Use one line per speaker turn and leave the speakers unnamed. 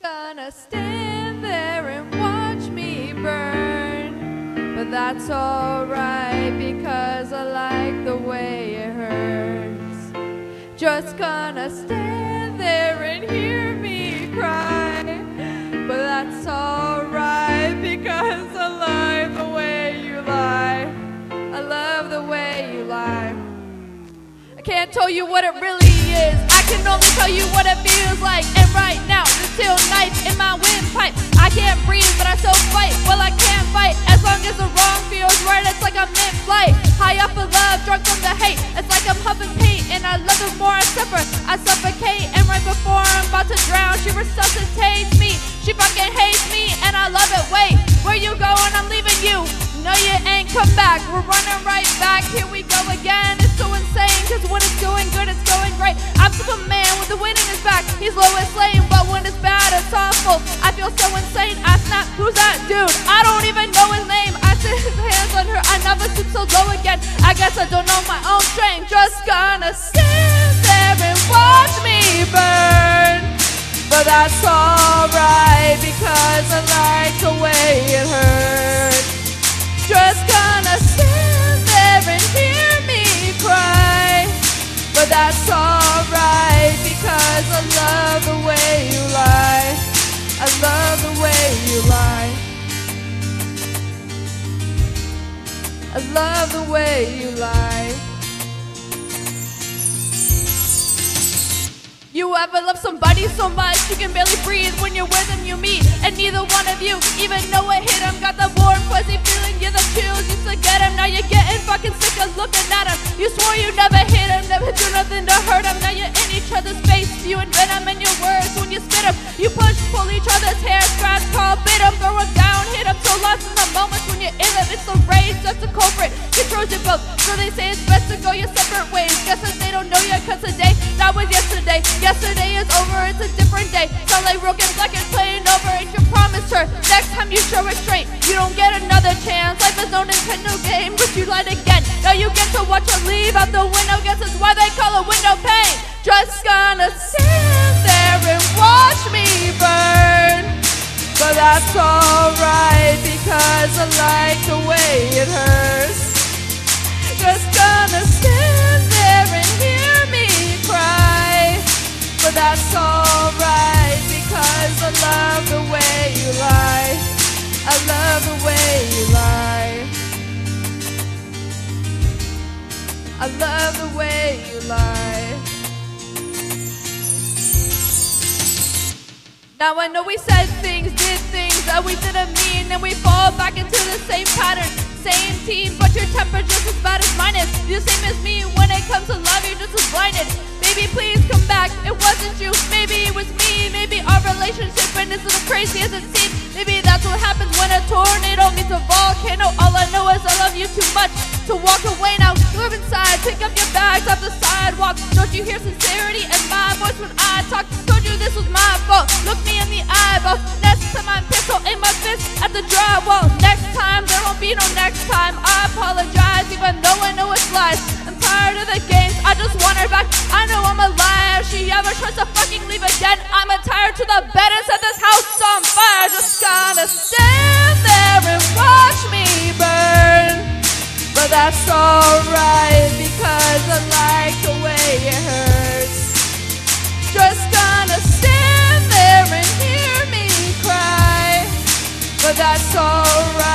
Gonna stand there and watch me burn, but that's alright because I like the way it hurts. Just gonna stand there and hear me cry, but that's alright because I like the way you lie. I love the way you lie. I can't tell you what it really is, I can only tell you what it feels like. And right now, there's still nights in my windpipe. I can't breathe, but I still fight. Well, I can't fight as long as the wrong feels right. It's like I'm mid-flight, high off of love, drunk from the hate. It's like I'm huffing paint, and I love the more I suffer. I suffocate, and right before I'm about to drown, she resuscitates me. She fucking hates me, and I love it. Wait, where you going? I'm leaving you. No, you ain't come back. We're running right back. Here we go again. It's so insane, cause when it's going good, it's going great. I'm Superman with the wind in his back. He's Lois Lane, but when it's bad, it's awful. I feel so insane. I snap, who's that dude? I don't even know his name. I sit his hands on her. I never stoop so low again. I guess I don't know my own strength. Just gonna stand there and watch me burn, but that's alright because I like the way it hurts. Just gonna stand there and hear me cry, but that's alright because I love the way you lie. I love the way you lie. I love the way you lie. You ever love somebody so much you can barely breathe when you're with them you meet, and neither one of you even know it hit him. Got the warm fuzzy feeling, yeah, the chills used to get him. Now you're getting fucking sick of looking at him. You swore you never hit him, never do nothing to hurt him. Now you're in each other's face, spewing venom in your words when you spit him. You push, pull each other's hair, scratch, call, bit him, throw him down, hit him. So lost in the moments when you're in them. It's the rage, just a culprit, controls you both. So they say it's best to go your separate ways. Guess that they don't know you cause today, that was yesterday. Yesterday is over, it's a different day. Sound like broken records playing over, and you promised her next time you show it straight, you don't get another chance. Life is no Nintendo game, but you lied again. Now you get to watch her leave out the window. Guess that's why they call it window pane. Just gonna stand there and watch me burn, but that's alright because I like the way it hurts. Just gonna stand there and hear me cry, but that's alright because I love the way you lie. I love the way you lie. I love the way you lie. Now I know we said things, did things that we didn't mean, and we fall back into the same pattern. Same team, but your temper just as bad as mine is. You're the same as me when it comes to love, you're just as blinded. Baby, please come back, it wasn't you, maybe it was me. Maybe our relationship isn't as crazy as it seems. Maybe that's what happens when a tornado meets a volcano. All I know is I love you too much to walk away now. Move inside, pick up your bags off the sidewalk. Don't you hear sincerity in my voice when I talk? Told you this was my fault, look me in the eyeball. Next time I'm pissed, I'll aim my fist at the drywall. Next time, there won't be no next time. I apologize even though I know it's lies. I'm tired of the games, I just want her back. I know I'm a liar, if she ever tries to fucking leave again, I'm tired to the bed and set this house on fire. Just gotta stand there and watch me burn, but that's alright because I like the way it hurts. Just gonna stand there and hear me cry, but that's alright